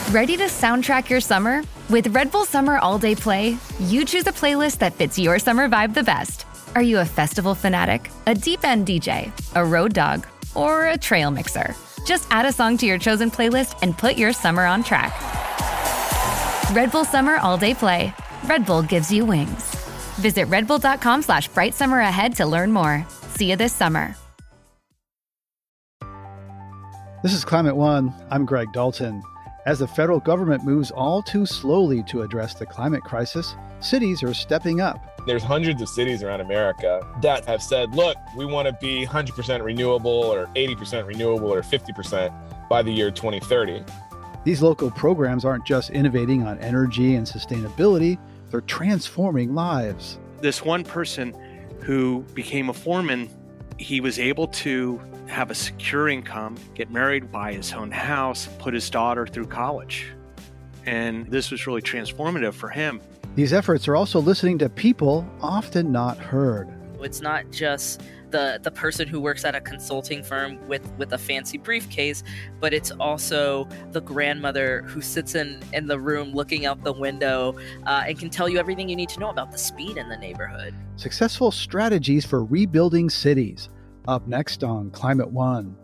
Ready to soundtrack your summer? With Red Bull Summer All Day Play, you choose a playlist that fits your summer vibe the best. Are you a festival fanatic, a deep end DJ, a road dog, or a trail mixer? Just add a song to your chosen playlist and put your summer on track. Red Bull Summer All Day Play. Red Bull gives you wings. Visit redbull.com/brightsummer ahead to learn more. See you this summer. This is Climate One. I'm Greg Dalton. As the federal government moves all too slowly to address the climate crisis, cities are stepping up. There's hundreds of cities around America that have said, look, we want to be 100% renewable or 80% renewable or 50% by the year 2030. These local programs aren't just innovating on energy and sustainability, they're transforming lives. This one person who became a foreman, he was able to have a secure income, get married, buy his own house, put his daughter through college. And this was really transformative for him. These efforts are also listening to people often not heard. It's not just the person who works at a consulting firm with a fancy briefcase, but it's also the grandmother who sits in the room looking out the window and can tell you everything you need to know about the speed in the neighborhood. Successful strategies for rebuilding cities. Up next on Climate One.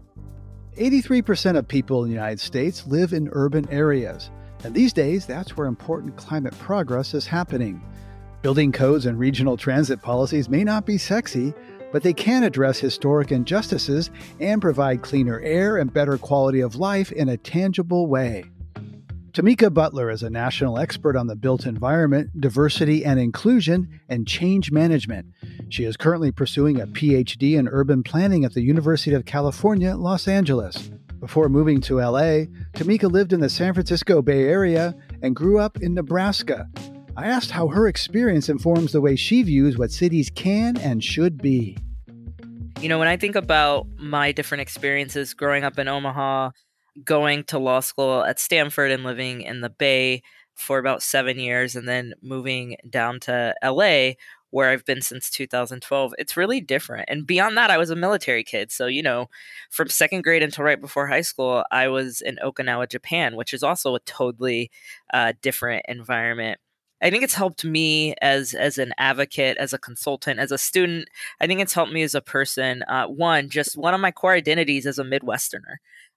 83% of people in the United States live in urban areas, and these days that's where important climate progress is happening. Building codes and regional transit policies may not be sexy, but they can address historic injustices and provide cleaner air and better quality of life in a tangible way. Tamika Butler is a national expert on the built environment, diversity and inclusion, and change management. She is currently pursuing a PhD in urban planning at the University of California, Los Angeles. Before moving to LA, Tamika lived in the San Francisco Bay Area and grew up in Nebraska. I asked how her experience informs the way she views what cities can and should be. You know, when I think about my different experiences growing up in Omaha, going to law school at Stanford and living in the Bay for about 7 years, and then moving down to LA, where I've been since 2012, it's really different. And beyond that, I was a military kid. So, you know, from second grade until right before high school, I was in Okinawa, Japan, which is also a totally different environment. I think it's helped me as an advocate, as a consultant, as a student. I think it's helped me as a person. One of my core identities as a Midwesterner.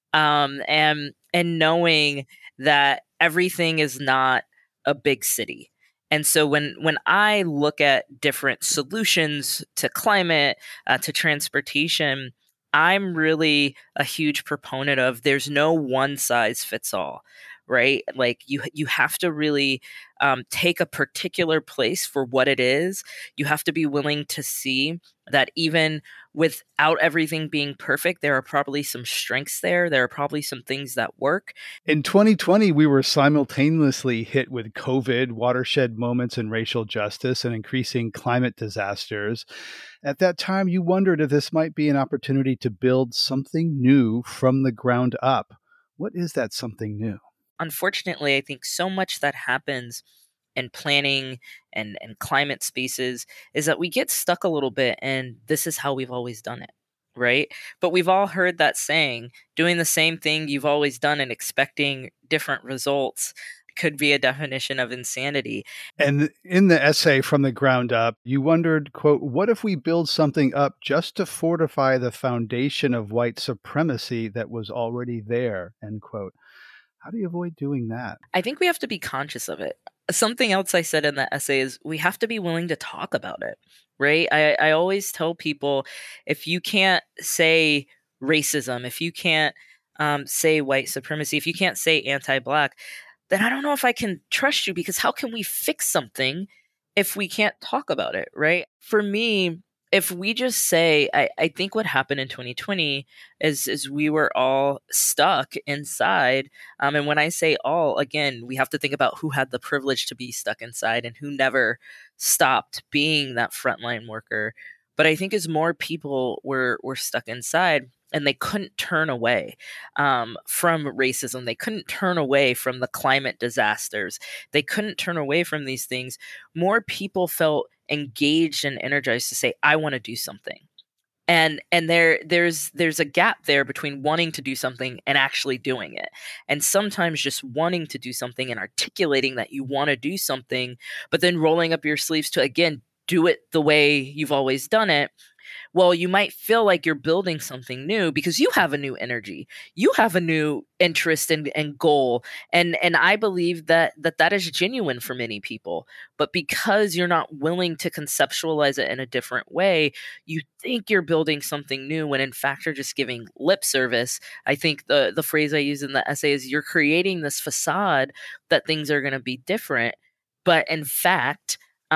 And knowing that everything is not a big city. And so when I look at different solutions to climate, to transportation, I'm really a huge proponent of there's no one size fits all, right? Like you have to really take a particular place for what it is. You have to be willing to see that even without everything being perfect, there are probably some strengths there. There are probably some things that work. In 2020, we were simultaneously hit with COVID, watershed moments in racial justice, and increasing climate disasters. At that time, you wondered if this might be an opportunity to build something new from the ground up. What is that something new? Unfortunately, I think so much that happens in planning and climate spaces is that we get stuck a little bit, and this is how we've always done it, right? But we've all heard that saying, doing the same thing you've always done and expecting different results could be a definition of insanity. And in the essay From the Ground Up, you wondered, quote, what if we build something up just to fortify the foundation of white supremacy that was already there, end quote. How do you avoid doing that? I think we have to be conscious of it. Something else I said in the essay is we have to be willing to talk about it, right? I always tell people, if you can't say racism, if you can't say white supremacy, if you can't say anti-Black, then I don't know if I can trust you, because how can we fix something if we can't talk about it, right? For me, if we just say, I think what happened in 2020 is we were all stuck inside. And when I say all, again, we have to think about who had the privilege to be stuck inside and who never stopped being that frontline worker. But I think as more people were stuck inside, and they couldn't turn away from racism. They couldn't turn away from the climate disasters. They couldn't turn away from these things. More people felt engaged and energized to say, I want to do something. And there's a gap there between wanting to do something and actually doing it. And sometimes just wanting to do something and articulating that you want to do something, but then rolling up your sleeves to again do it the way you've always done it, well, you might feel like you're building something new because you have a new energy, you have a new interest and goal, and I believe that is genuine for many people. But because you're not willing to conceptualize it in a different way, you think you're building something new when in fact you're just giving lip service. I think the phrase I use in the essay is you're creating this facade that things are going to be different, but in fact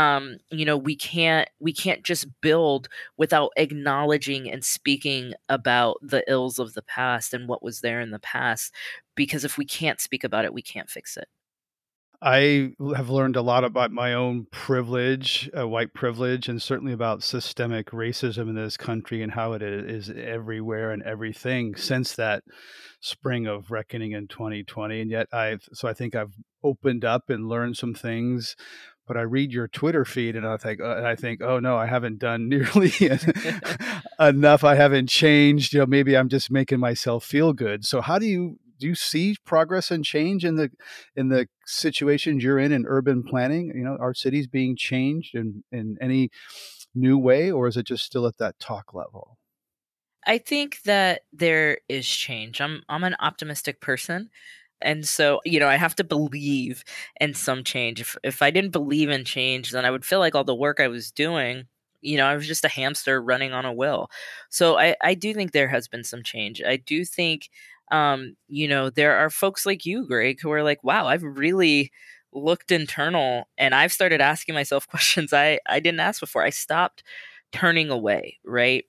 we can't just build without acknowledging and speaking about the ills of the past and what was there in the past, because if we can't speak about it, we can't fix it. I have learned a lot about my own privilege, white privilege, and certainly about systemic racism in this country and how it is everywhere and everything since that spring of reckoning in 2020. And yet I think I've opened up and learned some things. But I read your Twitter feed and I think, oh no, I haven't done nearly enough. I haven't changed. Maybe I'm just making myself feel good. So how do you see progress and change in the situations you're in urban planning? Are cities being changed in any new way, or is it just still at that talk level? I think that there is change. I'm an optimistic person. And so, I have to believe in some change. If I didn't believe in change, then I would feel like all the work I was doing, I was just a hamster running on a wheel. So I do think there has been some change. I do think, there are folks like you, Greg, who are like, wow, I've really looked internal and I've started asking myself questions I didn't ask before. I stopped turning away, right?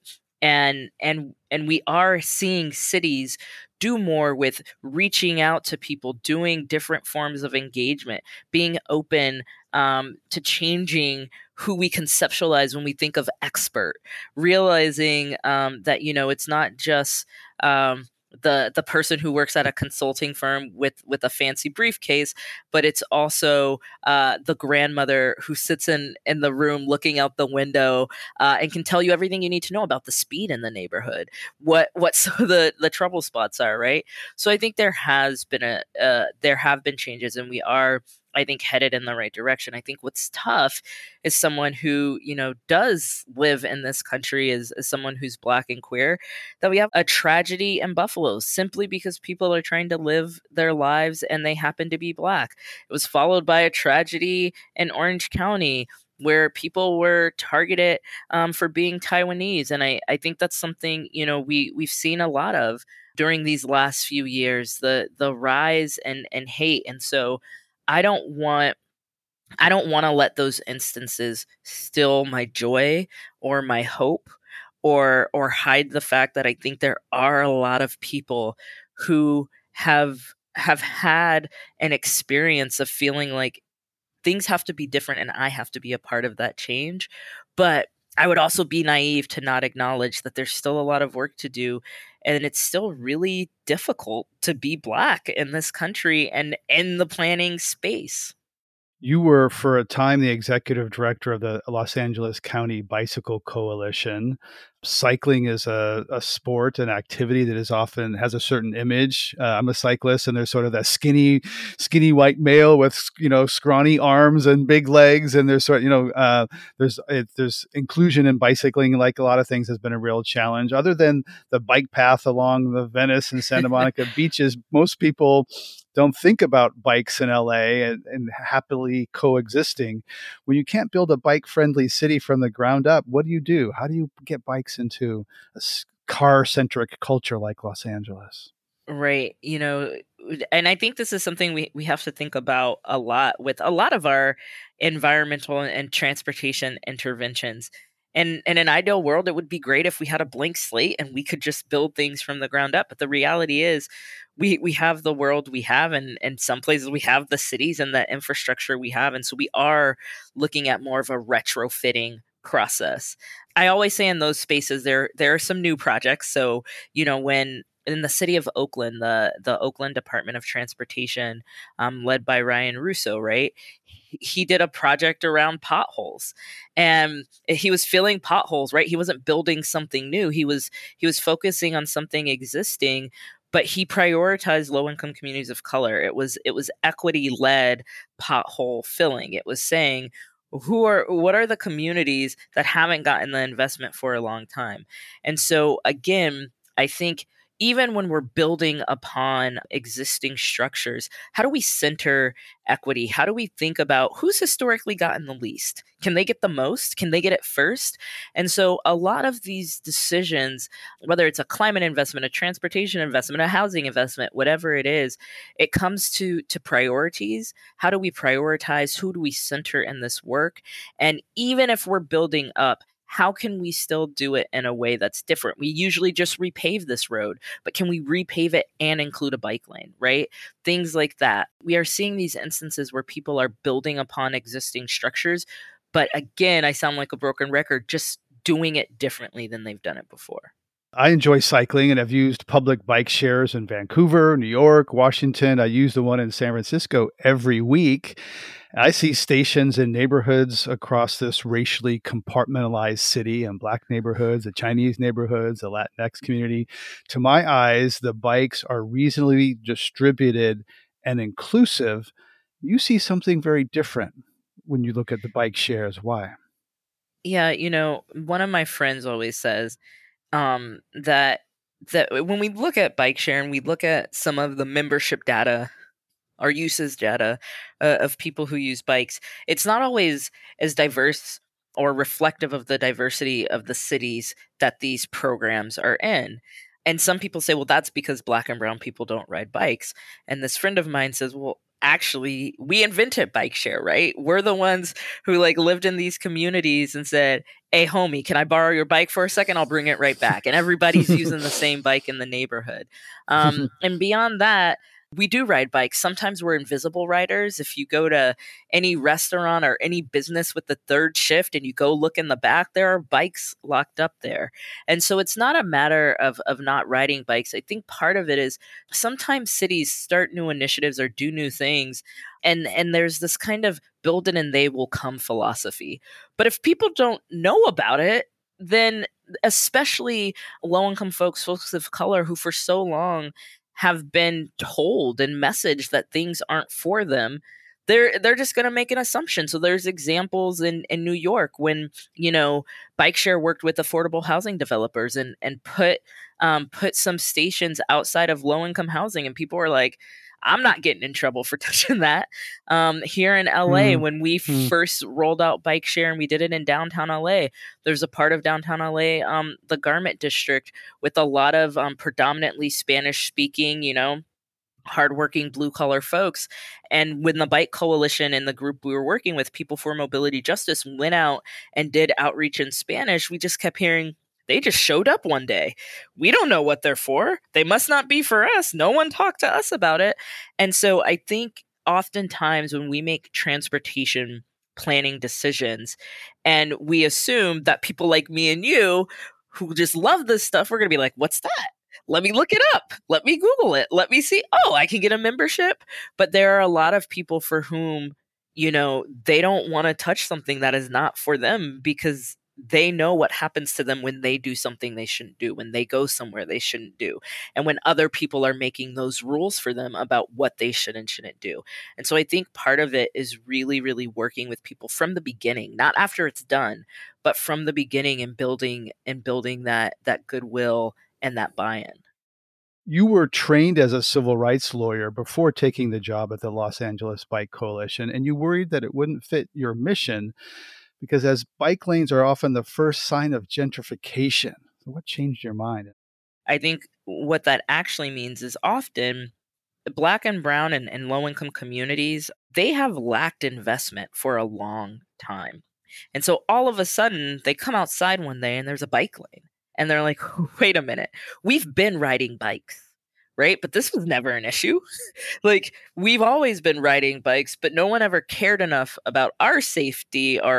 And we are seeing cities do more with reaching out to people, doing different forms of engagement, being open to changing who we conceptualize when we think of expert, realizing that it's not just the person who works at a consulting firm with a fancy briefcase, but it's also the grandmother who sits in the room looking out the window and can tell you everything you need to know about the speed in the neighborhood, what some of the trouble spots are, right? So I think there have been changes, and we are, I think, headed in the right direction. I think what's tough is someone who, does live in this country as someone who's Black and queer, that we have a tragedy in Buffalo simply because people are trying to live their lives and they happen to be Black. It was followed by a tragedy in Orange County where people were targeted for being Taiwanese. And I think that's something, we've seen a lot of during these last few years, the rise and hate. And so I don't want to let those instances steal my joy or my hope or hide the fact that I think there are a lot of people who have had an experience of feeling like things have to be different and I have to be a part of that change. But I would also be naive to not acknowledge that there's still a lot of work to do, and it's still really difficult to be Black in this country and in the planning space. You were, for a time, the executive director of the Los Angeles County Bicycle Coalition. Cycling is a sport, an activity that is often has a certain image. I'm a cyclist, and there's sort of that skinny white male with scrawny arms and big legs, and there's there's inclusion in bicycling, like a lot of things, has been a real challenge. Other than the bike path along the Venice and Santa Monica beaches, most people don't think about bikes in LA and happily coexisting. When you can't build a bike-friendly city from the ground up, what do you do? How do you get bikes into a car-centric culture like Los Angeles? Right. And I think this is something we have to think about a lot with a lot of our environmental and transportation interventions. And in an ideal world, it would be great if we had a blank slate and we could just build things from the ground up. But the reality is we have the world we have, and in some places we have the cities and the infrastructure we have. And so we are looking at more of a retrofitting process. I always say in those spaces, there are some new projects. So, when in the city of Oakland, the Oakland Department of Transportation, led by Ryan Russo, right? He did a project around potholes, and he was filling potholes, right? He wasn't building something new. He was focusing on something existing, but he prioritized low income communities of color. It was equity led pothole filling. It was saying, what are the communities that haven't gotten the investment for a long time? And so again, I think even when we're building upon existing structures, how do we center equity? How do we think about who's historically gotten the least? Can they get the most? Can they get it first? And so a lot of these decisions, whether it's a climate investment, a transportation investment, a housing investment, whatever it is, it comes to priorities. How do we prioritize? Who do we center in this work? And even if we're building up, how can we still do it in a way that's different? We usually just repave this road, but can we repave it and include a bike lane, right? Things like that. We are seeing these instances where people are building upon existing structures, but again, I sound like a broken record, just doing it differently than they've done it before. I enjoy cycling and have used public bike shares in Vancouver, New York, Washington. I use the one in San Francisco every week. I see stations in neighborhoods across this racially compartmentalized city, and Black neighborhoods, the Chinese neighborhoods, the Latinx community. To my eyes, the bikes are reasonably distributed and inclusive. You see something very different when you look at the bike shares. Why? Yeah, one of my friends always says, that when we look at bike share and we look at some of the membership data or uses data of people who use bikes, it's not always as diverse or reflective of the diversity of the cities that these programs are in. And some people say, well, that's because Black and brown people don't ride bikes. And this friend of mine says, well, actually, we invented bike share, right? We're the ones who lived in these communities and said, hey, homie, can I borrow your bike for a second? I'll bring it right back. And everybody's using the same bike in the neighborhood. And beyond that, we do ride bikes. Sometimes we're invisible riders. If you go to any restaurant or any business with the third shift and you go look in the back, there are bikes locked up there. And so it's not a matter of not riding bikes. I think part of it is sometimes cities start new initiatives or do new things, and there's this kind of build it and they will come philosophy. But if people don't know about it, then especially low-income folks of color who for so long have been told and messaged that things aren't for them, they're just going to make an assumption. So there's examples in New York when bike share worked with affordable housing developers and put some stations outside of low income housing, and people were like, I'm not getting in trouble for touching that. Here in LA, when we first rolled out bike share and we did it in downtown LA, there's a part of downtown LA, the Garment District, with a lot of predominantly Spanish speaking, hardworking blue collar folks. And when the Bike Coalition and the group we were working with, People for Mobility Justice, went out and did outreach in Spanish, we just kept hearing, they just showed up one day. We don't know what they're for. They must not be for us. No one talked to us about it. And so I think oftentimes when we make transportation planning decisions and we assume that people like me and you who just love this stuff, we're going to be like, what's that? Let me look it up. Let me Google it. Let me see. Oh, I can get a membership. But there are a lot of people for whom, they don't want to touch something that is not for them because they know what happens to them when they do something they shouldn't do, when they go somewhere they shouldn't do, and when other people are making those rules for them about what they should and shouldn't do. And so I think part of it is really, really working with people from the beginning, not after it's done, but from the beginning, and building that goodwill and that buy-in. You were trained as a civil rights lawyer before taking the job at the Los Angeles Bike Coalition, and you worried that it wouldn't fit your mission because as bike lanes are often the first sign of gentrification. So what changed your mind? I think what that actually means is often Black and brown and low-income communities, they have lacked investment for a long time. And so all of a sudden, they come outside one day and there's a bike lane. And they're like, wait a minute, we've been riding bikes, right? But this was never an issue. We've always been riding bikes, but no one ever cared enough about our safety or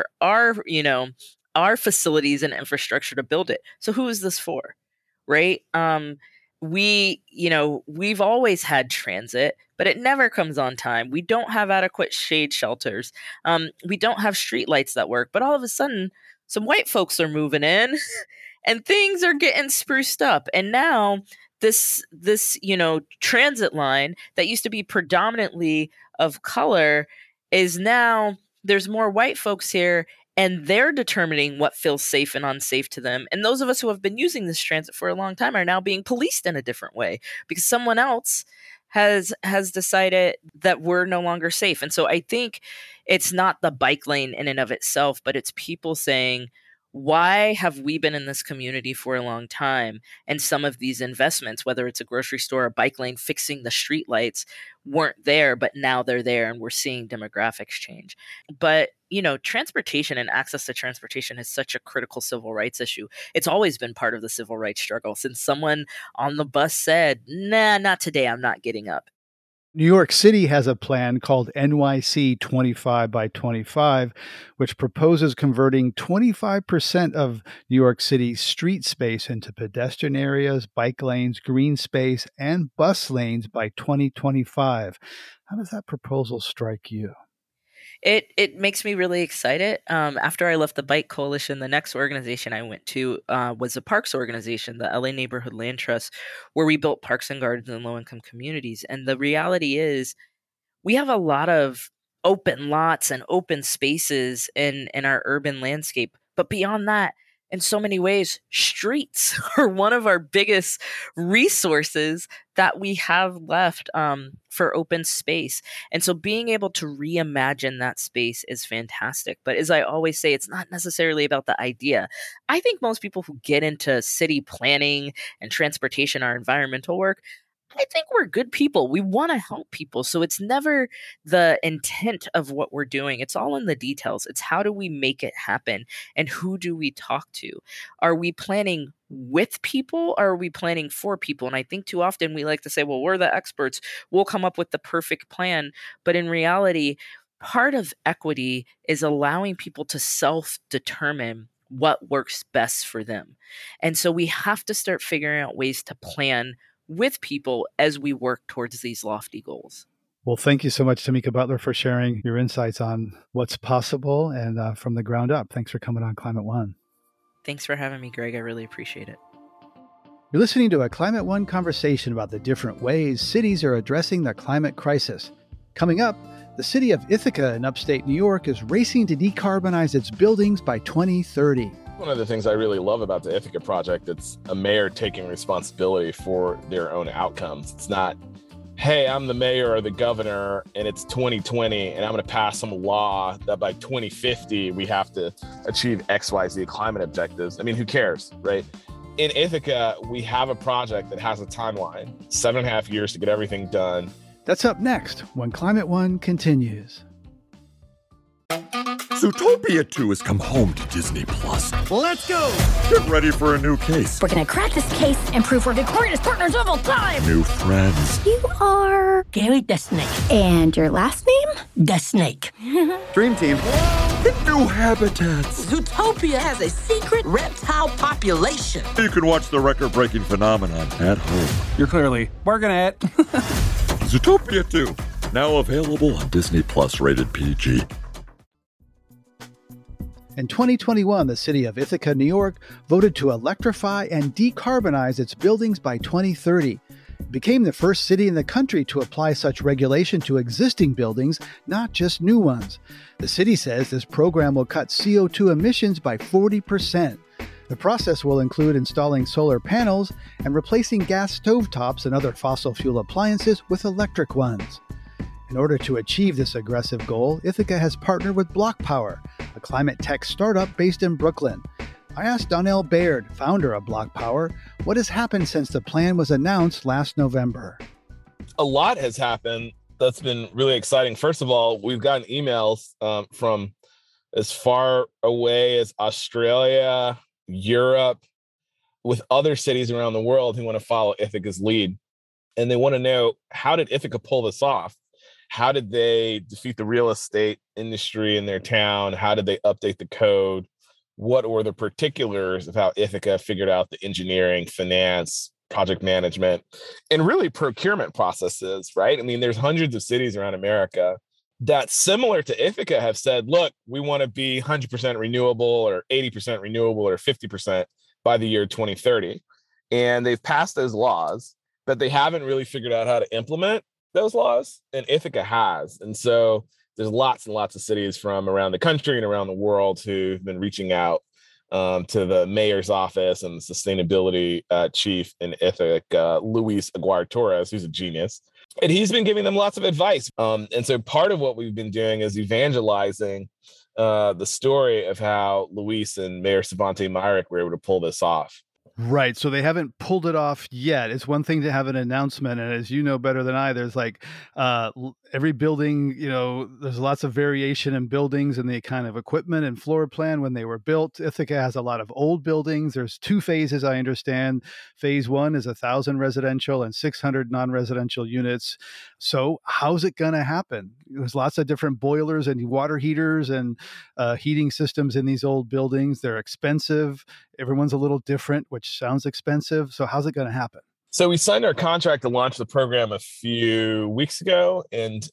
our facilities and infrastructure to build it. So who is this for, right? we've always had transit, but it never comes on time. We don't have adequate shade shelters. We don't have streetlights that work, but all of a sudden some white folks are moving in and things are getting spruced up. And now this transit line that used to be predominantly of color is now there's more white folks here, and they're determining what feels safe and unsafe to them. And those of us who have been using this transit for a long time are now being policed in a different way because someone else has decided that we're no longer safe. And so I think it's not the bike lane in and of itself, but it's people saying, why have we been in this community for a long time? And some of these investments, whether it's a grocery store, a bike lane, fixing the streetlights, weren't there, but now they're there and we're seeing demographics change. But, transportation and access to transportation is such a critical civil rights issue. It's always been part of the civil rights struggle since someone on the bus said, nah, not today, I'm not getting up. New York City has a plan called NYC 25 by 25, which proposes converting 25% of New York City's street space into pedestrian areas, bike lanes, green space, and bus lanes by 2025. How does that proposal strike you? It makes me really excited. After I left the Bike Coalition, the next organization I went to was a parks organization, the LA Neighborhood Land Trust, where we built parks and gardens in low-income communities. And the reality is we have a lot of open lots and open spaces in our urban landscape. But beyond that, in so many ways, streets are one of our biggest resources that we have left for open space. And so being able to reimagine that space is fantastic. But as I always say, it's not necessarily about the idea. I think most people who get into city planning and transportation or environmental work, I think we're good people. We want to help people. So it's never the intent of what we're doing. It's all in the details. It's how do we make it happen and who do we talk to? Are we planning with people or are we planning for people? And I think too often we like to say, well, we're the experts. We'll come up with the perfect plan. But in reality, part of equity is allowing people to self-determine what works best for them. And so we have to start figuring out ways to plan with people as we work towards these lofty goals. Well, thank you so much, Tamika Butler, for sharing your insights on what's possible and from the ground up. Thanks for coming on Climate One. Thanks for having me, Greg. I really appreciate it. You're listening to a Climate One conversation about the different ways cities are addressing the climate crisis. Coming up, the city of Ithaca in upstate New York is racing to decarbonize its buildings by 2030. One of the things I really love about the Ithaca project, it's a mayor taking responsibility for their own outcomes. It's not, hey, I'm the mayor or the governor and it's 2020 and I'm going to pass some law that by 2050 we have to achieve XYZ climate objectives. I mean, who cares, right? In Ithaca, we have a project that has a timeline, 7.5 years to get everything done. That's up next when Climate One continues. Zootopia 2 has come home to Disney+. Let's go! Get ready for a new case. We're gonna crack this case and prove we're the greatest partners of all time! New friends. You are... Gary the Snake. And your last name? The Snake. Dream Team. And new habitats. Zootopia has a secret reptile population. You can watch the record-breaking phenomenon at home. You're clearly working at Zootopia 2, now available on Disney+, rated PG. In 2021, the city of Ithaca, New York, voted to electrify and decarbonize its buildings by 2030. It became the first city in the country to apply such regulation to existing buildings, not just new ones. The city says this program will cut CO2 emissions by 40%. The process will include installing solar panels and replacing gas stovetops and other fossil fuel appliances with electric ones. In order to achieve this aggressive goal, Ithaca has partnered with BlockPower, a climate tech startup based in Brooklyn. I asked Donnell Baird, founder of BlockPower, what has happened since the plan was announced last November. A lot has happened that's been really exciting. First of all, we've gotten emails from as far away as Australia, Europe, with other cities around the world who want to follow Ithaca's lead. And they want to know, how did Ithaca pull this off? How did they defeat the real estate industry in their town? How did they update the code? What were the particulars of how Ithaca figured out the engineering, finance, project management, and really procurement processes, right? I mean, there's hundreds of cities around America that, similar to Ithaca, have said, look, we want to be 100% renewable or 80% renewable or 50% by the year 2030. And they've passed those laws, but they haven't really figured out how to implement those laws, and Ithaca has. And so there's lots and lots of cities from around the country and around the world who've been reaching out to the mayor's office and the sustainability chief in Ithaca, Luis Aguirre Torres, who's a genius. And he's been giving them lots of advice. And so part of what we've been doing is evangelizing the story of how Luis and Mayor Svante Myrick were able to pull this off. Right. So they haven't pulled it off yet. It's one thing to have an announcement. And as you know better than I, there's like every building, there's lots of variation in buildings and the kind of equipment and floor plan when they were built. Ithaca has a lot of old buildings. There's 2 phases, I understand. Phase 1 is 1,000 residential and 600 non-residential units. So how's it going to happen? There's lots of different boilers and water heaters and heating systems in these old buildings. They're expensive. Everyone's a little different, which sounds expensive. So how's it going to happen? So we signed our contract to launch the program a few weeks ago, and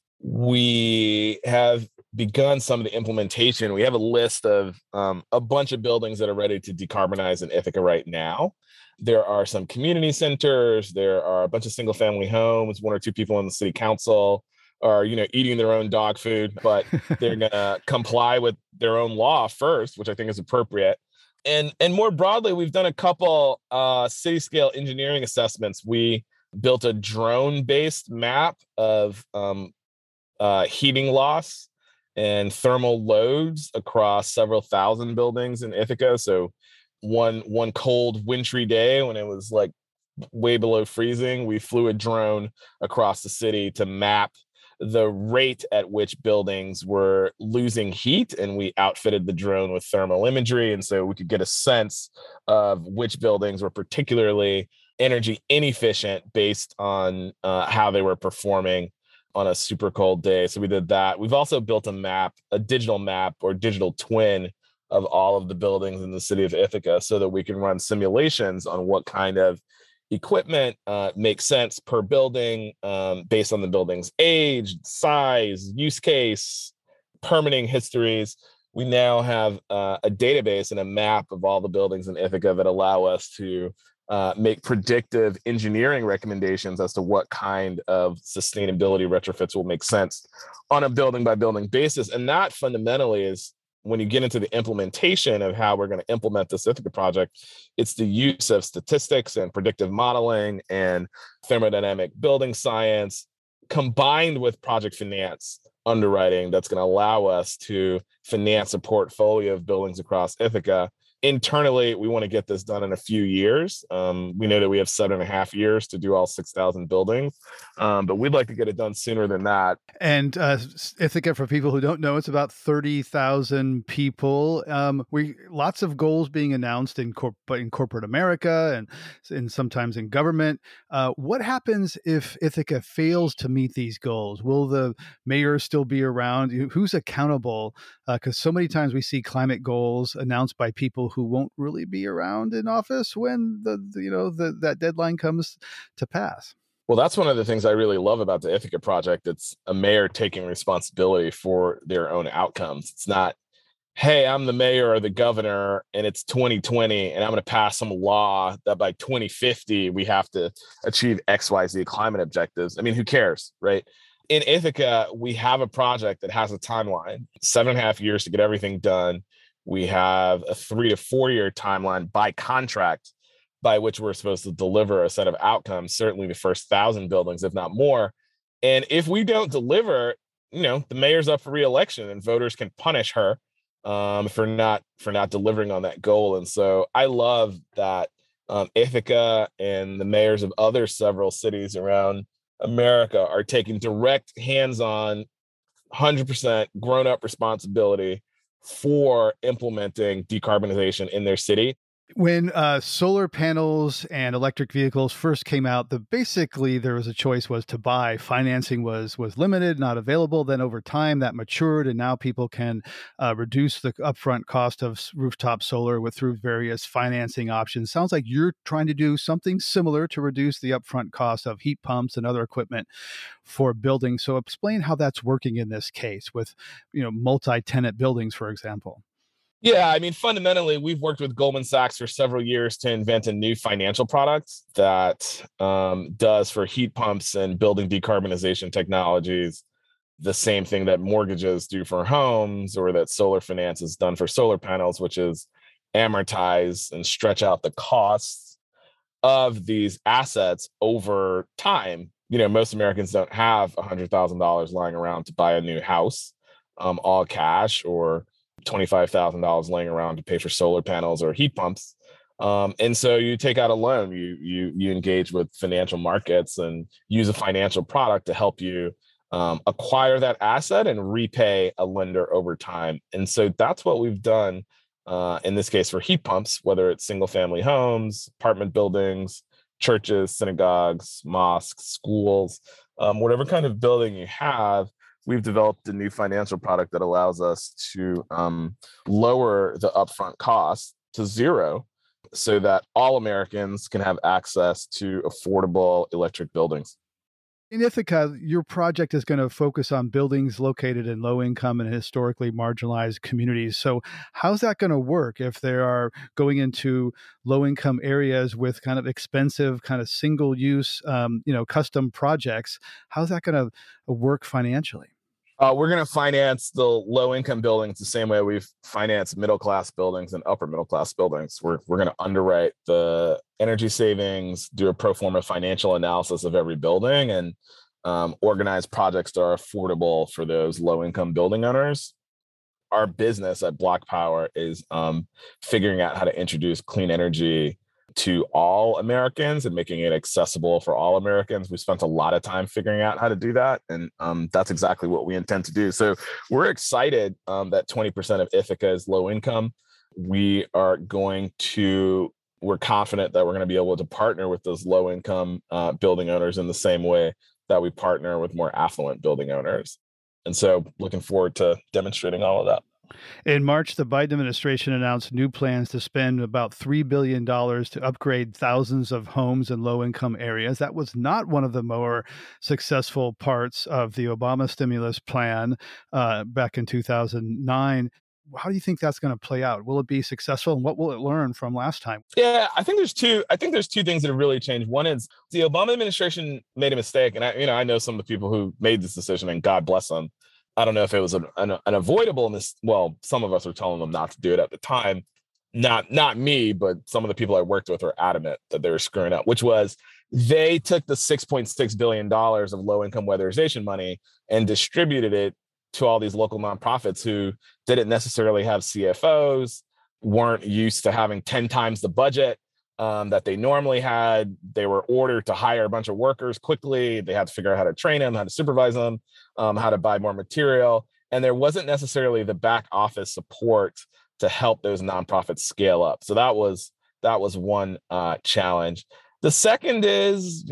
we have begun some of the implementation. We have a list of a bunch of buildings that are ready to decarbonize in Ithaca right now. There are some community centers. There are a bunch of single family homes. 1 or 2 people on the city council are, eating their own dog food, but they're going to comply with their own law first, which I think is appropriate. And more broadly, we've done a couple city scale engineering assessments. We built a drone-based map of heating loss and thermal loads across several thousand buildings in Ithaca. So one cold, wintry day when it was like way below freezing, we flew a drone across the city to map the rate at which buildings were losing heat, and we outfitted the drone with thermal imagery. And so we could get a sense of which buildings were particularly energy inefficient based on how they were performing on a super cold day. So we did that. We've also built a digital map or digital twin of all of the buildings in the city of Ithaca so that we can run simulations on what kind of equipment makes sense per building based on the building's age, size, use case, permitting histories. We now have a database and a map of all the buildings in Ithaca that allow us to make predictive engineering recommendations as to what kind of sustainability retrofits will make sense on a building by building basis. And that fundamentally is, when you get into the implementation of how we're going to implement this Ithaca project, it's the use of statistics and predictive modeling and thermodynamic building science combined with project finance underwriting that's going to allow us to finance a portfolio of buildings across Ithaca. Internally, we want to get this done in a few years. We know that we have 7.5 years to do all 6,000 buildings, but we'd like to get it done sooner than that. And Ithaca, for people who don't know, it's about 30,000 people. Lots of goals being announced in corporate America and sometimes in government. What happens if Ithaca fails to meet these goals? Will the mayor still be around? Who's accountable? Because so many times we see climate goals announced by people who won't really be around in office when that deadline comes to pass. Well, that's one of the things I really love about the Ithaca project. It's a mayor taking responsibility for their own outcomes. It's not, hey, I'm the mayor or the governor and it's 2020 and I'm going to pass some law that by 2050 we have to achieve XYZ climate objectives. I mean, who cares, right? In Ithaca, we have a project that has a timeline, 7.5 years to get everything done. We have a 3 to 4 year timeline by contract by which we're supposed to deliver a set of outcomes, certainly the first 1,000 buildings, if not more. And if we don't deliver, the mayor's up for re-election and voters can punish her for not delivering on that goal. And so I love that Ithaca and the mayors of other several cities around America are taking direct hands-on, 100% grown-up responsibility for implementing decarbonization in their city. When solar panels and electric vehicles first came out, basically there was a choice was to buy. Financing was limited, not available. Then over time that matured, and now people can reduce the upfront cost of rooftop solar through various financing options. Sounds like you're trying to do something similar to reduce the upfront cost of heat pumps and other equipment for buildings. So explain how that's working in this case with, multi-tenant buildings, for example. Yeah, I mean, fundamentally, we've worked with Goldman Sachs for several years to invent a new financial product that does for heat pumps and building decarbonization technologies the same thing that mortgages do for homes, or that solar finance has done for solar panels, which is amortize and stretch out the costs of these assets over time. Most Americans don't have $100,000 lying around to buy a new house, all cash, or $25,000 laying around to pay for solar panels or heat pumps. And so you take out a loan, you engage with financial markets and use a financial product to help you acquire that asset and repay a lender over time. And so that's what we've done in this case for heat pumps, whether it's single family homes, apartment buildings, churches, synagogues, mosques, schools, whatever kind of building you have. We've developed a new financial product that allows us to lower the upfront cost to zero so that all Americans can have access to affordable electric buildings. In Ithaca, your project is going to focus on buildings located in low-income and historically marginalized communities. So how's that going to work if they are going into low-income areas with kind of expensive, kind of single-use, custom projects? How's that going to work financially? We're going to finance the low-income buildings the same way we've financed middle-class buildings and upper middle-class buildings. We're going to underwrite the energy savings, do a pro forma financial analysis of every building, and organize projects that are affordable for those low-income building owners. Our business at Block Power is figuring out how to introduce clean energy to all Americans and making it accessible for all Americans. We spent a lot of time figuring out how to do that, and that's exactly what we intend to do. So we're excited that 20% of Ithaca is low income. We're confident that we're going to be able to partner with those low income building owners in the same way that we partner with more affluent building owners. And so looking forward to demonstrating all of that. In March, the Biden administration announced new plans to spend about $3 billion to upgrade thousands of homes in low-income areas. That was not one of the more successful parts of the Obama stimulus plan back in 2009. How do you think that's going to play out? Will it be successful, and what will it learn from last time? Yeah, I think there's two things that have really changed. One is the Obama administration made a mistake, and I know some of the people who made this decision, and God bless them. I don't know if it was an avoidable well, some of us were telling them not to do it at the time. Not me, but some of the people I worked with were adamant that they were screwing up, which was they took the $6.6 billion of low-income weatherization money and distributed it to all these local nonprofits who didn't necessarily have CFOs, weren't used to having 10 times the budget that they normally had. They were ordered to hire a bunch of workers quickly. They had to figure out how to train them, how to supervise them, how to buy more material. And there wasn't necessarily the back office support to help those nonprofits scale up. So that was one challenge. The second is,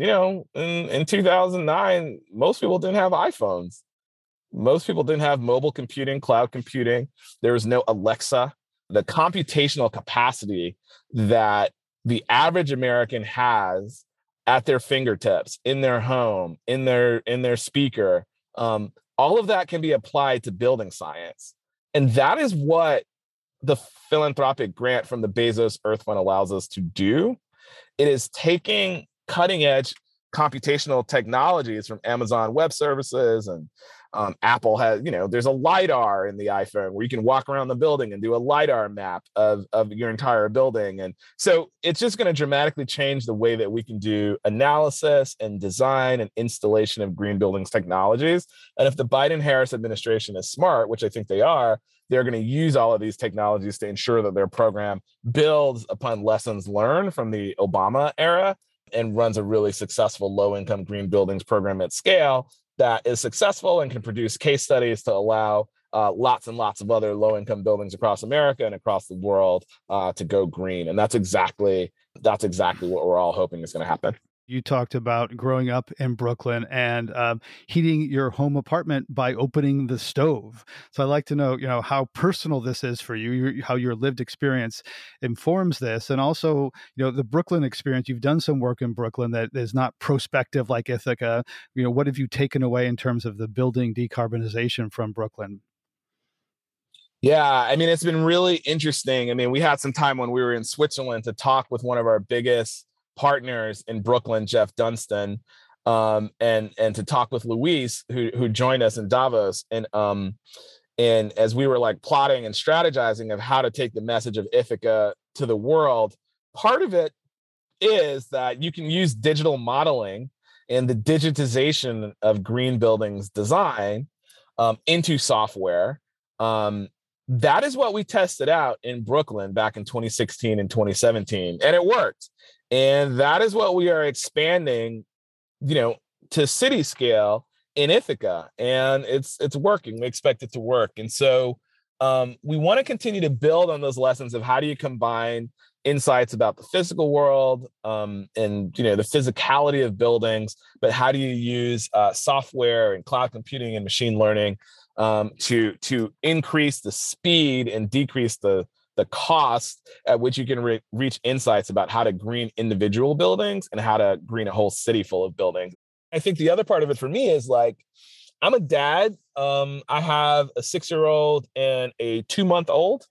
in 2009, most people didn't have iPhones. Most people didn't have mobile computing, cloud computing. There was no Alexa. The computational capacity that the average American has at their fingertips, in their home, in their speaker, all of that can be applied to building science. And that is what the philanthropic grant from the Bezos Earth Fund allows us to do. It is taking cutting edge computational technologies from Amazon Web Services, and Apple has, there's a LiDAR in the iPhone where you can walk around the building and do a LiDAR map of your entire building. And so it's just going to dramatically change the way that we can do analysis and design and installation of green buildings technologies. And if the Biden-Harris administration is smart, which I think they are, they're going to use all of these technologies to ensure that their program builds upon lessons learned from the Obama era and runs a really successful low-income green buildings program at scale that is successful and can produce case studies to allow lots and lots of other low-income buildings across America and across the world to go green. And that's exactly what we're all hoping is going to happen. You talked about growing up in Brooklyn and heating your home apartment by opening the stove. So I'd like to know, how personal this is for you, how your lived experience informs this, and also, the Brooklyn experience. You've done some work in Brooklyn that is not prospective like Ithaca. What have you taken away in terms of the building decarbonization from Brooklyn? Yeah, I mean, it's been really interesting. I mean, we had some time when we were in Switzerland to talk with one of our biggest partners in Brooklyn, Jeff Dunstan, and to talk with Luis, who joined us in Davos, and as we were like plotting and strategizing of how to take the message of Ithaca to the world, part of it is that you can use digital modeling and the digitization of green buildings design into software. That is what we tested out in Brooklyn back in 2016 and 2017, and it worked. And that is what we are expanding, to city scale in Ithaca, and it's working. We expect it to work, and so we want to continue to build on those lessons of how do you combine insights about the physical world and the physicality of buildings, but how do you use software and cloud computing and machine learning to increase the speed and decrease the cost at which you can reach insights about how to green individual buildings and how to green a whole city full of buildings. I think the other part of it for me is like, I'm a dad. I have a 6-year-old and a 2-month-old.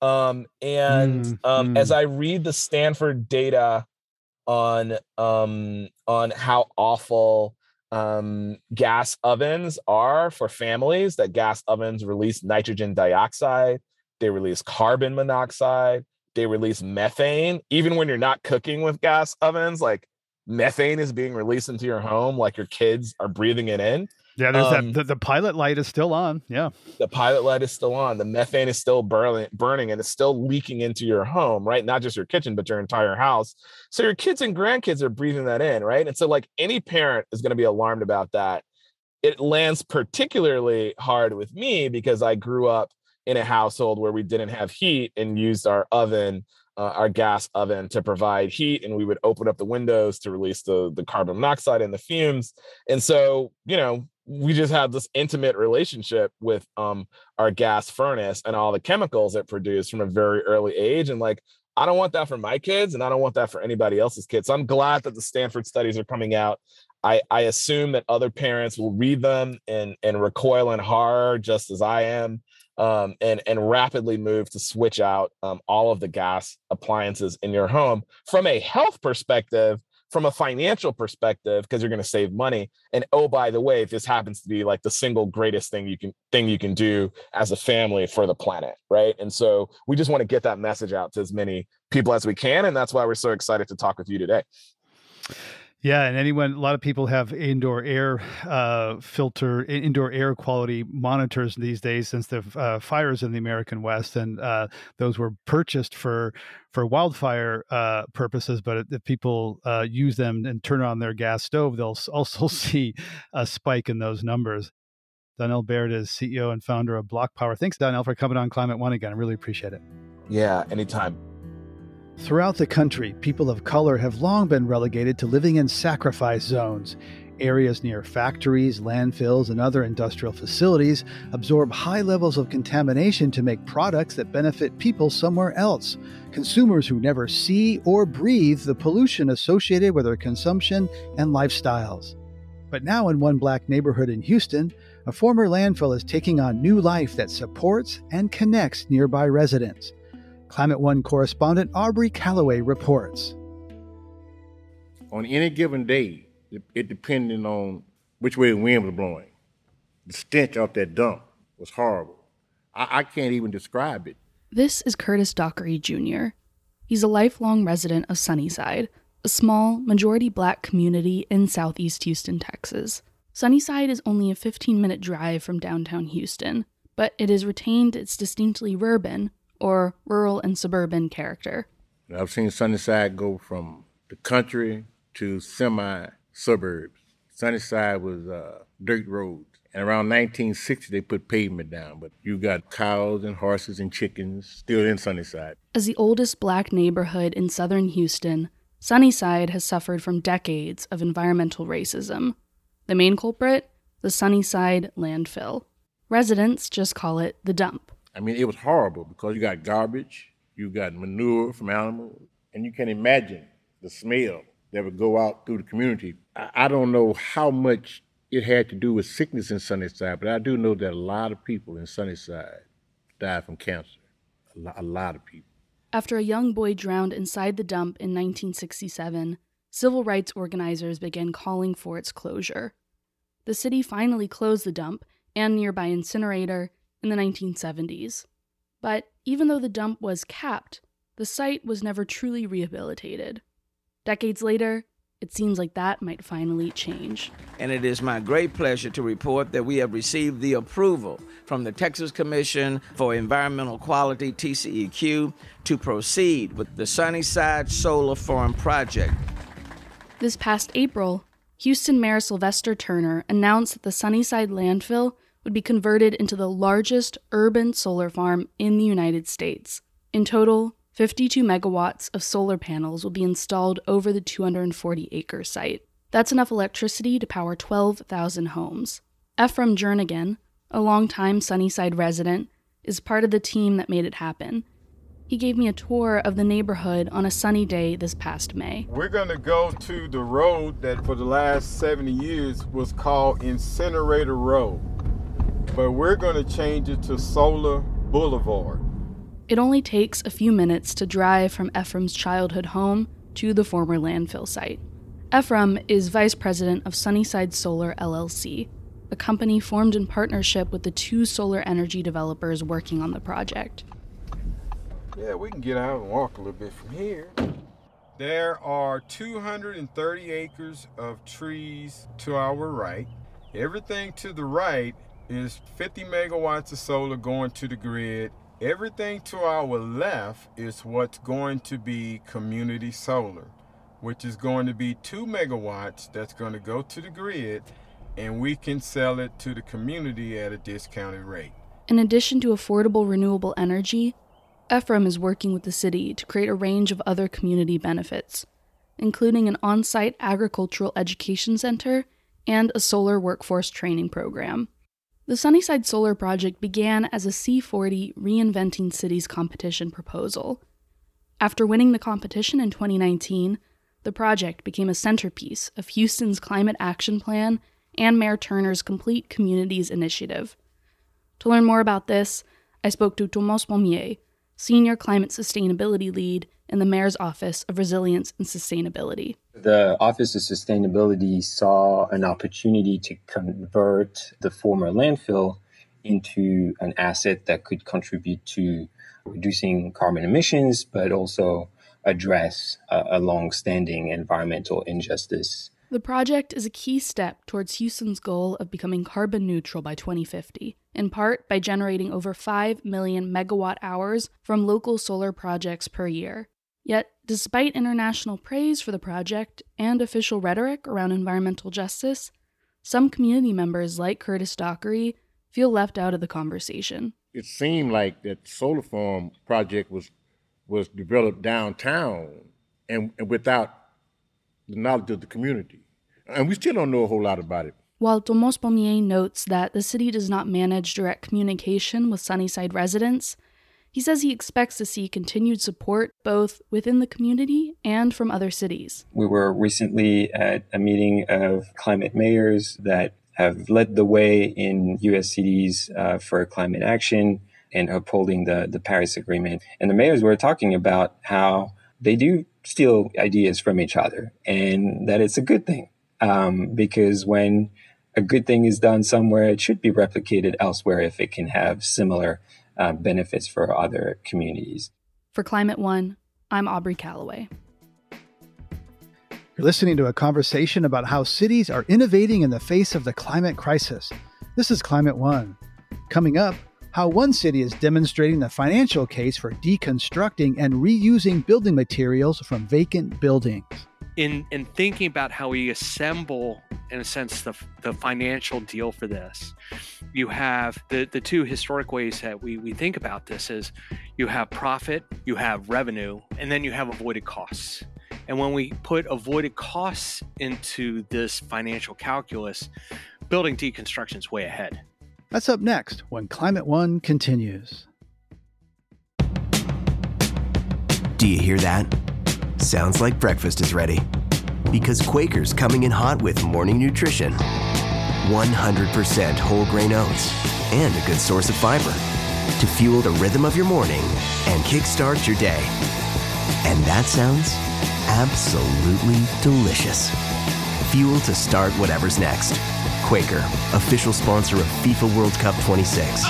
As I read the Stanford data on how awful gas ovens are for families, that gas ovens release nitrogen dioxide, they release carbon monoxide, they release methane. Even when you're not cooking with gas ovens, like methane is being released into your home, like your kids are breathing it in. Yeah, there's the pilot light is still on. Yeah. The pilot light is still on. The methane is still burning and it's still leaking into your home, right? Not just your kitchen, but your entire house. So your kids and grandkids are breathing that in, right? And so like any parent is going to be alarmed about that. It lands particularly hard with me because I grew up in a household where we didn't have heat and used our oven, our gas oven, to provide heat, and we would open up the windows to release the carbon monoxide and the fumes. And so, we just had this intimate relationship with our gas furnace and all the chemicals it produced from a very early age. And like, I don't want that for my kids, and I don't want that for anybody else's kids. So I'm glad that the Stanford studies are coming out. I assume that other parents will read them and recoil in horror, just as I am. And rapidly move to switch out all of the gas appliances in your home from a health perspective, from a financial perspective, because you're going to save money. And oh, by the way, this happens to be like the single greatest thing you can do as a family for the planet, right? And so we just want to get that message out to as many people as we can, and that's why we're so excited to talk with you today. Yeah, and a lot of people have indoor air quality monitors these days since the fires in the American West, and those were purchased for wildfire purposes. But if people use them and turn on their gas stove, they'll also see a spike in those numbers. Donnell Baird is CEO and founder of Block Power. Thanks, Donnell, for coming on Climate One again. I really appreciate it. Yeah, anytime. Throughout the country, people of color have long been relegated to living in sacrifice zones. Areas near factories, landfills, and other industrial facilities absorb high levels of contamination to make products that benefit people somewhere else. Consumers who never see or breathe the pollution associated with their consumption and lifestyles. But now in one black neighborhood in Houston, a former landfill is taking on new life that supports and connects nearby residents. Climate One correspondent Aubrey Calloway reports. On any given day, it depended on which way the wind was blowing. The stench off that dump was horrible. I can't even describe it. This is Curtis Dockery Jr. He's a lifelong resident of Sunnyside, a small, majority black community in southeast Houston, Texas. Sunnyside is only a 15-minute drive from downtown Houston, but it has retained its distinctly urban, or rural and suburban character. I've seen Sunnyside go from the country to semi-suburbs. Sunnyside was dirt roads, And around 1960, they put pavement down. But you got cows and horses and chickens still in Sunnyside. As the oldest Black neighborhood in southern Houston, Sunnyside has suffered from decades of environmental racism. The main culprit? The Sunnyside landfill. Residents just call it the dump. I mean, it was horrible because you got garbage, you got manure from animals, and you can imagine the smell that would go out through the community. I don't know how much it had to do with sickness in Sunnyside, but I do know that a lot of people in Sunnyside died from cancer. A lot of people. After a young boy drowned inside the dump in 1967, civil rights organizers began calling for its closure. The city finally closed the dump and nearby incinerator in the 1970s. But even though the dump was capped, the site was never truly rehabilitated. Decades later, it seems like that might finally change. And it is my great pleasure to report that we have received the approval from the Texas Commission for Environmental Quality, TCEQ, to proceed with the Sunnyside Solar Farm project. This past April, Houston Mayor Sylvester Turner announced that the Sunnyside landfill would be converted into the largest urban solar farm in the United States. In total, 52 megawatts of solar panels will be installed over the 240-acre site. That's enough electricity to power 12,000 homes. Ephraim Jernigan, a longtime Sunnyside resident, is part of the team that made it happen. He gave me a tour of the neighborhood on a sunny day this past May. We're going to go to the road that for the last 70 years was called Incinerator Road, but we're going to change it to Solar Boulevard. It only takes a few minutes to drive from Ephraim's childhood home to the former landfill site. Ephraim is vice president of Sunnyside Solar LLC, a company formed in partnership with the two solar energy developers working on the project. Yeah, we can get out and walk a little bit from here. There are 230 acres of trees to our right. Everything to the right is 50 megawatts of solar going to the grid. Everything to our left is what's going to be community solar, which is going to be 2 megawatts that's going to go to the grid, and we can sell it to the community at a discounted rate. In addition to affordable renewable energy, Ephraim is working with the city to create a range of other community benefits, including an on-site agricultural education center and a solar workforce training program. The Sunnyside Solar Project began as a C40 Reinventing Cities competition proposal. After winning the competition in 2019, the project became a centerpiece of Houston's Climate Action Plan and Mayor Turner's Complete Communities Initiative. To learn more about this, I spoke to Tomas Pommier, Senior Climate Sustainability Lead in the Mayor's Office of Resilience and Sustainability. The Office of Sustainability saw an opportunity to convert the former landfill into an asset that could contribute to reducing carbon emissions, but also address a long-standing environmental injustice. The project is a key step towards Houston's goal of becoming carbon neutral by 2050, in part by generating over 5 million megawatt hours from local solar projects per year. Yet, despite international praise for the project and official rhetoric around environmental justice, some community members like Curtis Dockery feel left out of the conversation. It seemed like that solar farm project was developed downtown and without the knowledge of the community. And we still don't know a whole lot about it. While Tomas Pommier notes that the city does not manage direct communication with Sunnyside residents, he says he expects to see continued support both within the community and from other cities. We were recently at a meeting of climate mayors that have led the way in U.S. cities for climate action and upholding the Paris Agreement. And the mayors were talking about how they do steal ideas from each other and that it's a good thing because when a good thing is done somewhere, it should be replicated elsewhere if it can have similar benefits for other communities. For Climate One, I'm Aubrey Calloway. You're listening to a conversation about how cities are innovating in the face of the climate crisis. This is Climate One. Coming up, how one city is demonstrating the financial case for deconstructing and reusing building materials from vacant buildings. in thinking about how we assemble, in a sense, the financial deal for this, you have the two historic ways that we think about this is you have profit, you have revenue, and then you have avoided costs. And when we put avoided costs into this financial calculus, building deconstruction is way ahead. That's up next when Climate One continues. Do you hear that? Sounds like breakfast is ready. Because Quaker's coming in hot with morning nutrition. 100% whole grain oats and a good source of fiber to fuel the rhythm of your morning and kickstart your day. And that sounds absolutely delicious. Fuel to start whatever's next. Quaker, official sponsor of FIFA World Cup 26.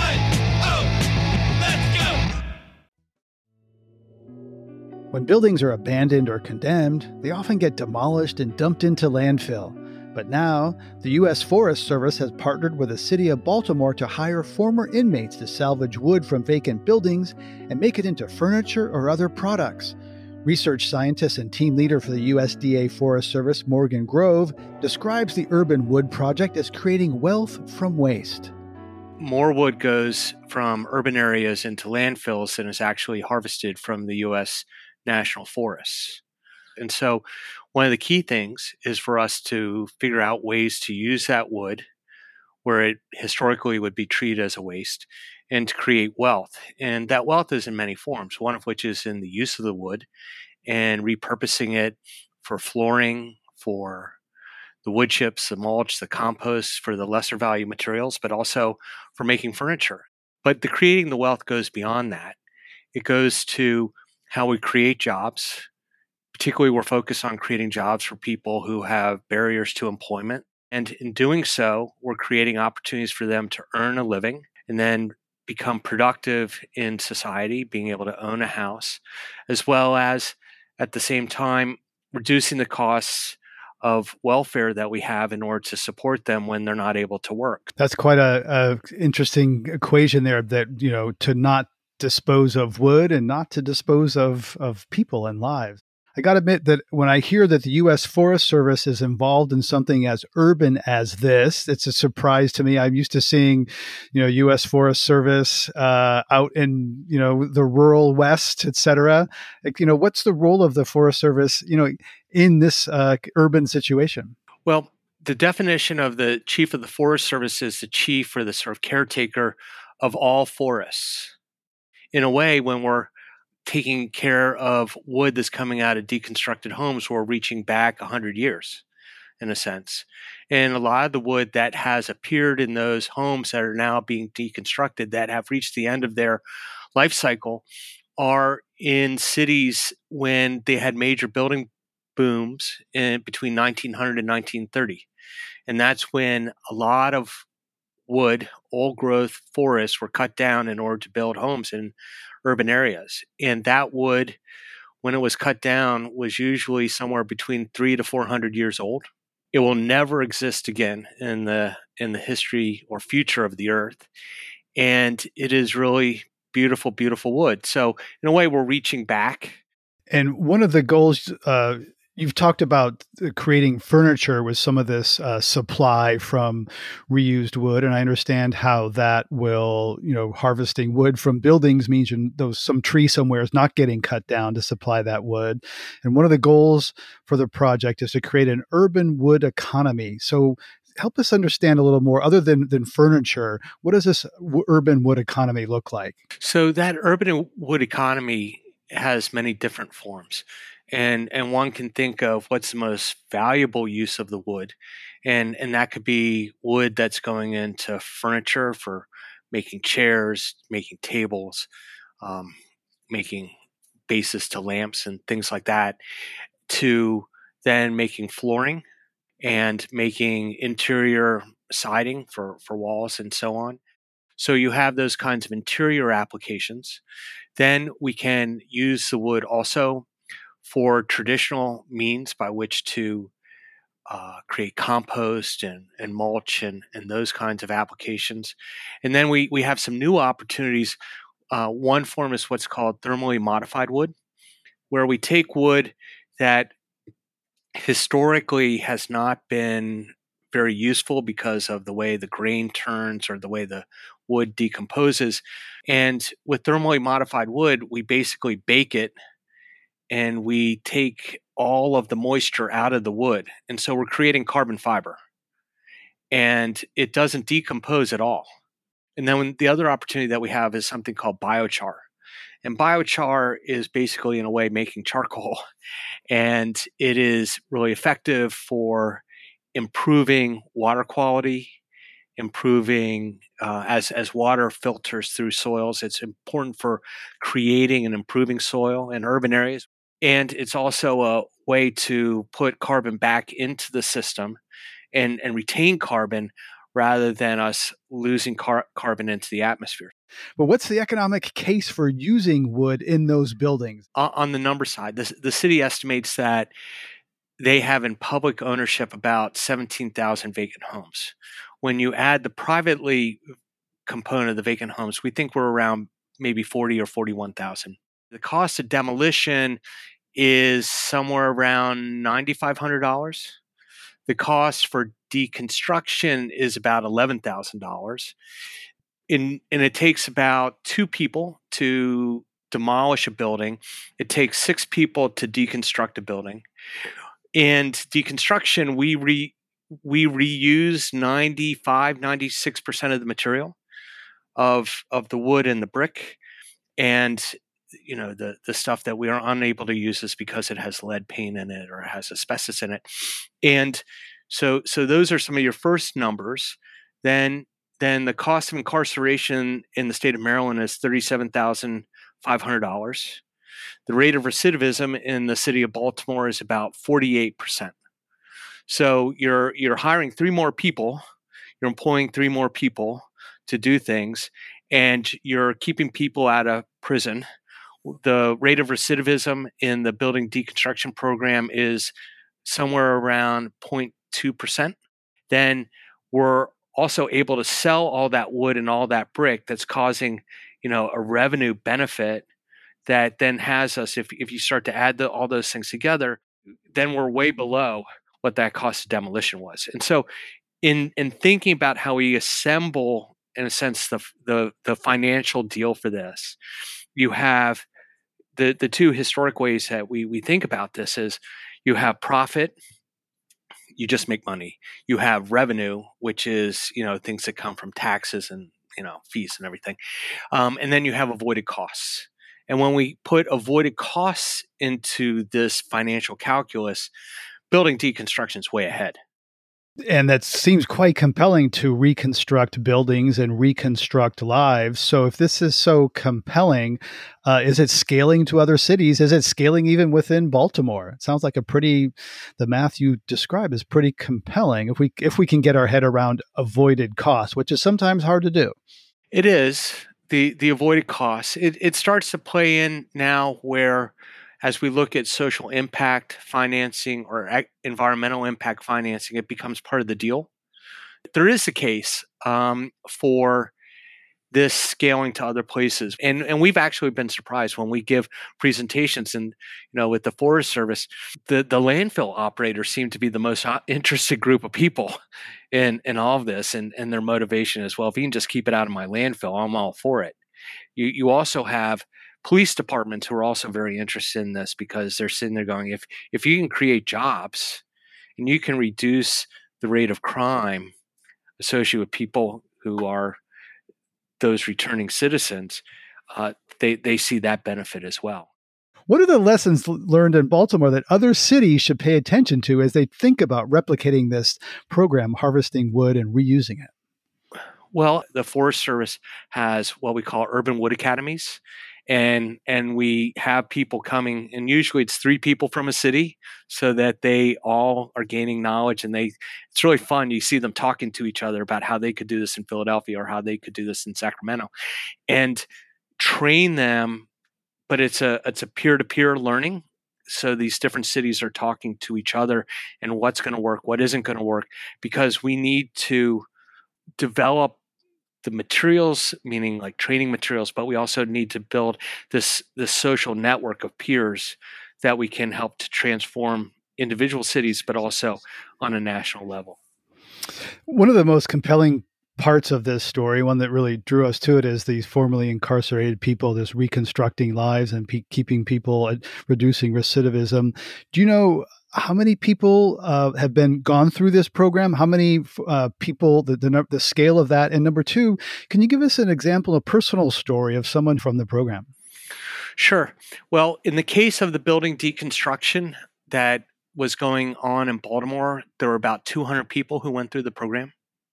When buildings are abandoned or condemned, they often get demolished and dumped into landfill. But now, the U.S. Forest Service has partnered with the city of Baltimore to hire former inmates to salvage wood from vacant buildings and make it into furniture or other products. Research scientist and team leader for the USDA Forest Service, Morgan Grove, describes the Urban Wood Project as creating wealth from waste. More wood goes from urban areas into landfills than is actually harvested from the U.S. national forests. And so one of the key things is for us to figure out ways to use that wood where it historically would be treated as a waste and to create wealth. And that wealth is in many forms, one of which is in the use of the wood and repurposing it for flooring, for the wood chips, the mulch, the compost, for the lesser value materials, but also for making furniture. But the creating the wealth goes beyond that. It goes to how we create jobs. Particularly, we're focused on creating jobs for people who have barriers to employment. And in doing so, we're creating opportunities for them to earn a living and then become productive in society, being able to own a house, as well as at the same time reducing the costs of welfare that we have in order to support them when they're not able to work. That's quite a interesting equation there, that, you know, to not dispose of wood and not to dispose of people and lives. I got to admit that when I hear that the U.S. Forest Service is involved in something as urban as this, it's a surprise to me. I'm used to seeing, you know, U.S. Forest Service out in, you know, the rural West, et cetera. Like, you know, what's the role of the Forest Service, you know, in this urban situation? Well, the definition of the chief of the Forest Service is the chief or the sort of caretaker of all forests. In a way, when we're taking care of wood that's coming out of deconstructed homes, we're reaching back 100 years, in a sense. And a lot of the wood that has appeared in those homes that are now being deconstructed, that have reached the end of their life cycle, are in cities when they had major building booms in between 1900 and 1930. And that's when a lot of wood, old growth forests were cut down in order to build homes in urban areas. And that wood, when it was cut down, was usually somewhere between 300 to 400 years old. It will never exist again in the history or future of the earth. And it is really beautiful, beautiful wood. So in a way, we're reaching back. And one of the goals, you've talked about creating furniture with some of this supply from reused wood, and I understand how that will, you know, harvesting wood from buildings means some tree somewhere is not getting cut down to supply that wood. And one of the goals for the project is to create an urban wood economy. So help us understand a little more, other than furniture, what does this urban wood economy look like? So that urban wood economy has many different forms. And one can think of what's the most valuable use of the wood. And that could be wood that's going into furniture for making chairs, making tables, making bases to lamps and things like that, to then making flooring and making interior siding for walls and so on. So you have those kinds of interior applications. Then we can use the wood also for traditional means by which to create compost and mulch and those kinds of applications. And then we have some new opportunities. One form is what's called thermally modified wood, where we take wood that historically has not been very useful because of the way the grain turns or the way the wood decomposes. And with thermally modified wood, we basically bake it and we take all of the moisture out of the wood. And so we're creating carbon fiber. And it doesn't decompose at all. And then the other opportunity that we have is something called biochar. And biochar is basically, in a way, making charcoal. And it is really effective for improving water quality, improving as water filters through soils. It's important for creating and improving soil in urban areas. And it's also a way to put carbon back into the system and retain carbon rather than us losing carbon into the atmosphere. But what's the economic case for using wood in those buildings? On the number side, the city estimates that they have in public ownership about 17,000 vacant homes. When you add the privately component of the vacant homes, we think we're around maybe 40 or 41,000. The cost of demolition is somewhere around $9,500. The cost for deconstruction is about $11,000. And it takes about 2 people to demolish a building. It takes 6 people to deconstruct a building. And deconstruction, we reuse 96% of the material of the wood and the brick. And the stuff that we are unable to use is because it has lead paint in it or it has asbestos in it. And so those are some of your first numbers. Then the cost of incarceration in the state of Maryland is $37,500. The rate of recidivism in the city of Baltimore is about 48%. So you're hiring 3 more people, you're employing 3 more people to do things, and you're keeping people out of prison. The rate of recidivism in the building deconstruction program is somewhere around 0.2%. Then we're also able to sell all that wood and all that brick that's causing, a revenue benefit that then has us, if you start to add all those things together, then we're way below what that cost of demolition was. And so in thinking about how we assemble, in a sense, the financial deal for this, you have the 2 historic ways that we think about this is you have profit, you just make money. You have revenue, which is, things that come from taxes and, fees and everything. And then you have avoided costs. And when we put avoided costs into this financial calculus, building deconstruction is way ahead. And that seems quite compelling to reconstruct buildings and reconstruct lives. So if this is so compelling, is it scaling to other cities? Is it scaling even within Baltimore? It sounds like the math you describe is pretty compelling if we can get our head around avoided costs, which is sometimes hard to do. It is. The avoided costs. It starts to play in now where, as we look at social impact financing or environmental impact financing, it becomes part of the deal. There is a case for this scaling to other places. And we've actually been surprised when we give presentations and, with the Forest Service, the landfill operators seem to be the most interested group of people in all of this and their motivation as well. If you can just keep it out of my landfill, I'm all for it. You also have police departments who are also very interested in this because they're sitting there going, if you can create jobs and you can reduce the rate of crime associated with people who are those returning citizens, they see that benefit as well. What are the lessons learned in Baltimore that other cities should pay attention to as they think about replicating this program, harvesting wood and reusing it? Well, the Forest Service has what we call urban wood academies. And we have people coming, and usually it's 3 people from a city so that they all are gaining knowledge. And it's really fun. You see them talking to each other about how they could do this in Philadelphia or how they could do this in Sacramento and train them. But it's a peer-to-peer learning. So these different cities are talking to each other and what's going to work, what isn't going to work, because we need to develop the materials, meaning like training materials, but we also need to build this social network of peers that we can help to transform individual cities, but also on a national level. One of the most compelling parts of this story, one that really drew us to it, is these formerly incarcerated people, this reconstructing lives and keeping people, reducing recidivism. Do you know how many people have gone through this program? How many people, the scale of that? And number two, can you give us an example, a personal story of someone from the program? Sure. Well, in the case of the building deconstruction that was going on in Baltimore, there were about 200 people who went through the program.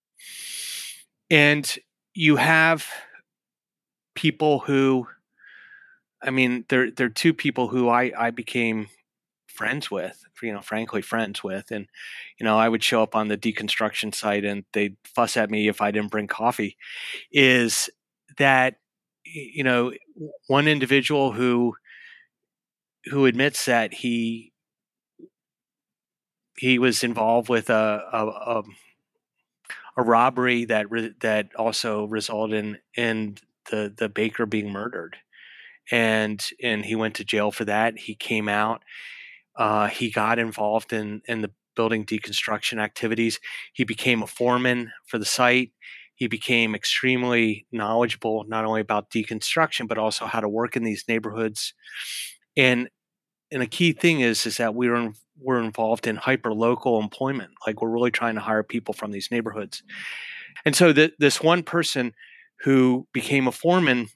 And you have people who, I mean, there are two people who I became friends with, frankly friends with. And, I would show up on the deconstruction site and they'd fuss at me if I didn't bring coffee, is that, one individual who admits that he was involved with a robbery that also resulted in the baker being murdered, and he went to jail for that. He came out. He got involved in the building deconstruction activities. He became a foreman for the site. He became extremely knowledgeable, not only about deconstruction, but also how to work in these neighborhoods. And a key thing is that we're involved in hyper-local employment. Like, we're really trying to hire people from these neighborhoods. And so this one person who became a foreman,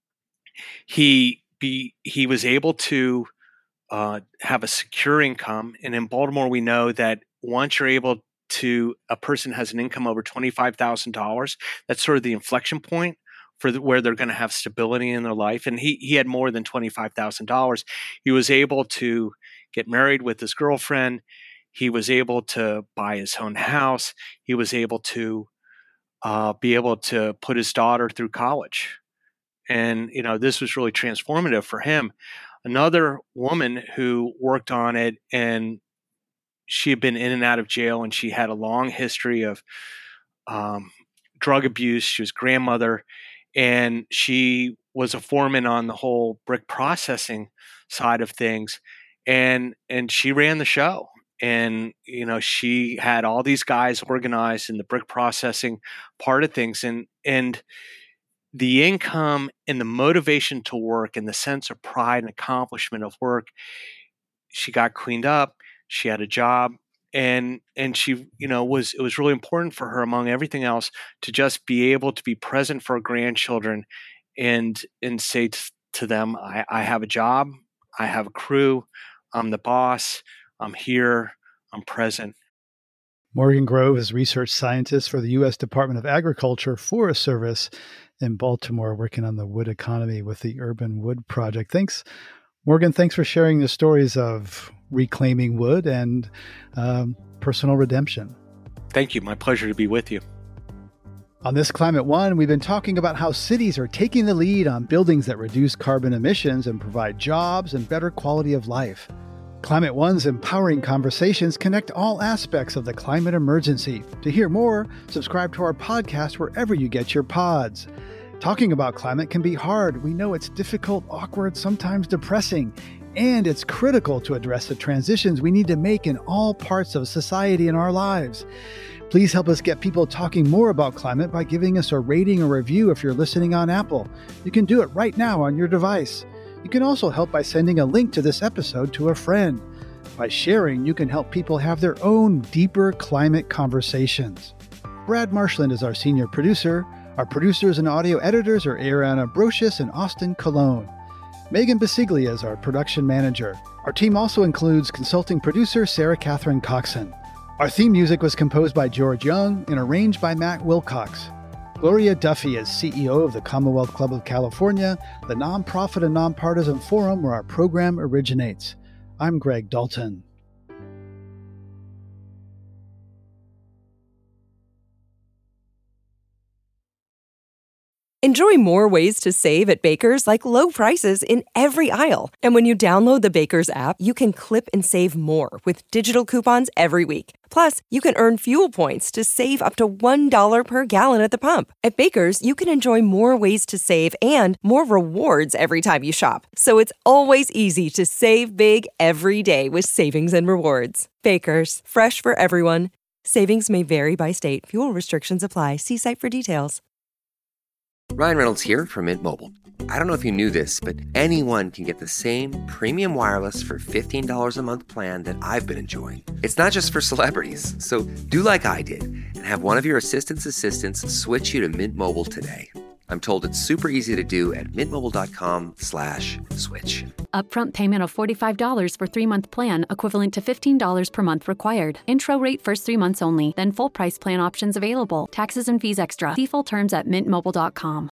he was able to have a secure income. And in Baltimore, we know that once a person has an income over $25,000, that's sort of the inflection point for where they're going to have stability in their life. And he had more than $25,000. He was able to get married with his girlfriend. He was able to buy his own house. He was able to be able to put his daughter through college. And, this was really transformative for him. Another woman who worked on it, and she had been in and out of jail, and she had a long history of drug abuse. She was grandmother, and she was a foreman on the whole brick processing side of things. And she ran the show. And, she had all these guys organized in the brick processing part of things. And the income and the motivation to work and the sense of pride and accomplishment of work, she got cleaned up. She had a job, and she, it was really important for her, among everything else, to just be able to be present for her grandchildren and say to them, I have a job, I have a crew, I'm the boss, I'm here, I'm present. Morgan Grove is research scientist for the U.S. Department of Agriculture Forest Service in Baltimore, working on the wood economy with the Urban Wood Project. Thanks, Morgan. Thanks for sharing the stories of reclaiming wood and personal redemption. Thank you. My pleasure to be with you. On this Climate One, we've been talking about how cities are taking the lead on buildings that reduce carbon emissions and provide jobs and better quality of life. Climate One's empowering conversations connect all aspects of the climate emergency. To hear more, subscribe to our podcast wherever you get your pods. Talking about climate can be hard. We know it's difficult, awkward, sometimes depressing, and it's critical to address the transitions we need to make in all parts of society and our lives. Please help us get people talking more about climate by giving us a rating or review if you're listening on Apple. You can do it right now on your device. You can also help by sending a link to this episode to a friend. By sharing, you can help people have their own deeper climate conversations. Brad Marshland is our senior producer. Our producers and audio editors are Ariana Brocious and Austin Colon. Megan Basiglia is our production manager. Our team also includes consulting producer Sarah Catherine Coxon. Our theme music was composed by George Young and arranged by Matt Wilcox. Gloria Duffy is CEO of the Commonwealth Club of California, the nonprofit and nonpartisan forum where our program originates. I'm Greg Dalton. Enjoy more ways to save at Baker's, like low prices in every aisle. And when you download the Baker's app, you can clip and save more with digital coupons every week. Plus, you can earn fuel points to save up to $1 per gallon at the pump. At Baker's, you can enjoy more ways to save and more rewards every time you shop. So it's always easy to save big every day with savings and rewards. Baker's, fresh for everyone. Savings may vary by state. Fuel restrictions apply. See site for details. Ryan Reynolds here from Mint Mobile. I don't know if you knew this, but anyone can get the same premium wireless for $15 a month plan that I've been enjoying. It's not just for celebrities. So do like I did and have one of your assistants switch you to Mint Mobile today. I'm told it's super easy to do at mintmobile.com/switch. Upfront payment of $45 for 3-month plan, equivalent to $15 per month required. Intro rate first 3 months only, then full price plan options available. Taxes and fees extra. See full terms at mintmobile.com.